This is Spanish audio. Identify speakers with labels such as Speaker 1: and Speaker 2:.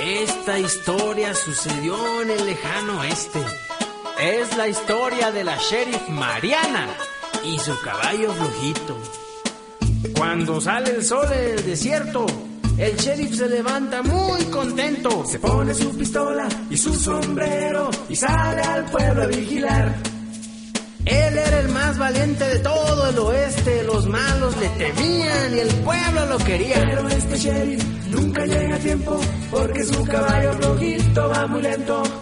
Speaker 1: Esta historia sucedió en el lejano oeste. Es la historia de la sheriff Mariana y su caballo flojito. Cuando sale el sol en el desierto, el sheriff se levanta muy contento.
Speaker 2: Se pone su pistola y su sombrero y sale al pueblo a vigilar.
Speaker 1: Él era el más valiente de todo el oeste. Los malos le temían y el pueblo lo quería.
Speaker 2: Pero este sheriff nunca llega a tiempo porque su caballo flojito va muy lento.